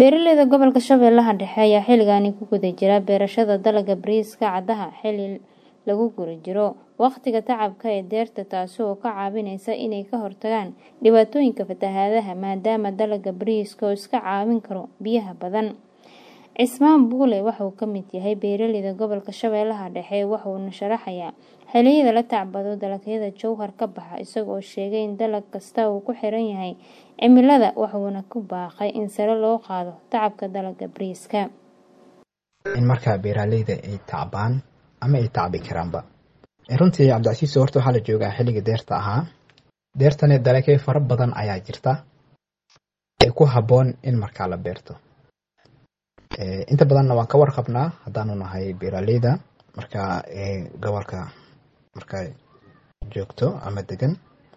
Beeralayda gobolka Shabeellaha Dhexe ayaa xilligan ku guda jira beerashada dalagga bariiska caddaha xilli lagu guda jiro waqtiga tacabka ee deerta taasoo ka caawinaysa inay ka hortagaan dhibaatooyinka fatahaadaha maadaama dalagga bariiska uu iska caawin karo biyaha badan. Cismaan Buule waxa uu ka mid yahay beeralayda gobolka Shabeellaha Dhexe waxa uu sharaxayaa xilliyada la tacbado dalagyada jowhar ka baxa isagoo sheegay in dalag kasta uu ku xiran yahay cimilada wuxuuna ku baaqay in sare loo qaado tacabka dalagga bariiska. In marka beeralayda ay tacbaan ama ay tacbi karaanba runtii Cabdicasiis horta waxa la joogaa xilliga deerta ahaa deertana dalagyo fara badan ayaa jirta ee ku haboon in marka la beerto inta badanna waan ka warqabnaa haddaanu nahay beeralayda marka gobolka marka joogto ama degan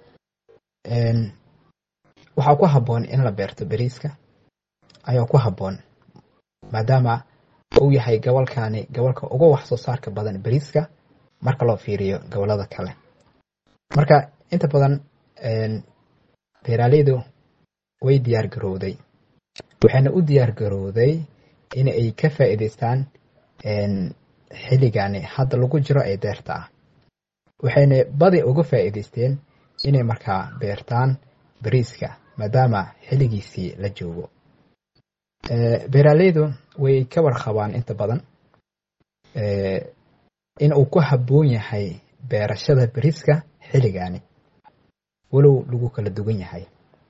waxa ku haboon in la beerto bariiska ayaa ku haboon maadaama uu yahay gobolka ugu wax soo saarka badan bariiska marka loo fiiriyo gobolada kale marka inta badan beeralaydu way diyaar garowday waxaana u diyaar garowday in ay ka faa'iideystaan xilligan hadda lagu jiro ee deerta waxayna badi uga faa'iideysteen inay markaa beertaan bariiska maadaama xilligiisii la joogo beeralaydu way ka warqabaan inta badan in uu ku haboon yahay beerashada bariiska xilligan walow lagu kala duwan yahay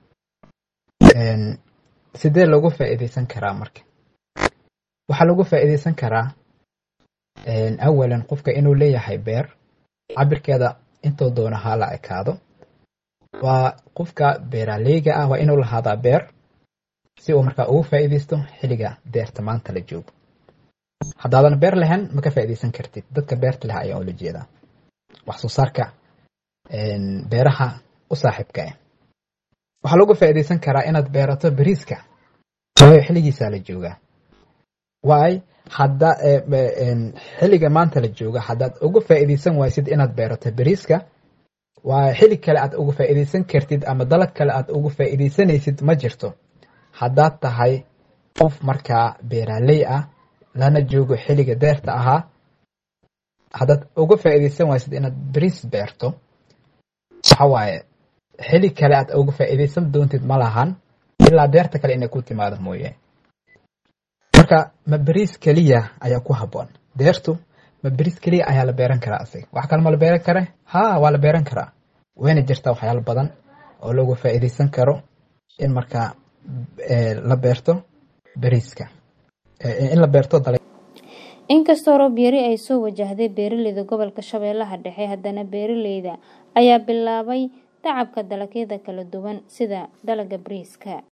sidee lagu faa'iideysan karaa marka waxa lagu faa'iideysan karaa awalan qofka inuu leeyahay beer cabirkeeda inta doona hala ekaado waa qofka beeralayga ah waa inuu lahaadaa beer si uu markaa ugu faa'iideysto xilliga deerta maanta la joogo haddaadan beer lahayn ma ka faa'iideysan kartid dadka beerta leh ayaa ula jeedaa wax soo saarka beeraha u saaxiibka ah waxaa lagu faa'iideysan karaa inaad beerato bariiska waayo xilligiisa la joogaa waay hadda xilliga maanta la jooga haddaad ugu faa'iideysan waysid inaad beerato bariiska waa xilli kale aad ugu faa'iideysan kartid ama dalag kale aad ugu faa'iideysanaysid ma jirto haddaad tahay qof markaa beeralay ah lana joogo xilliga deerta ahaa haddaad ugu faa'iideysan waysid inaad bariis beerto waxa waaye xilli kale aad ugu faa'iideysan doontid ma lahan ilaa deerta kale inay ku timaado mooye marka ma bariis kaliya ayaa ku haboon deertu ma bariis kaliya ayaa la beeran karaa asiga wax kale ma la beeran kara waa la beeran karaa wayna jirtaa waxyaalo badan oo lagu faa'iideysan karo in markaa la beerto bariiska in la beerto dalag inkastoo roob yari ay soo wajahday beeralayda gobolka Shabeellaha Dhexe haddana beeralayda ayaa bilaabay tacabka dalagyada kala duwan sida dalagga bariiska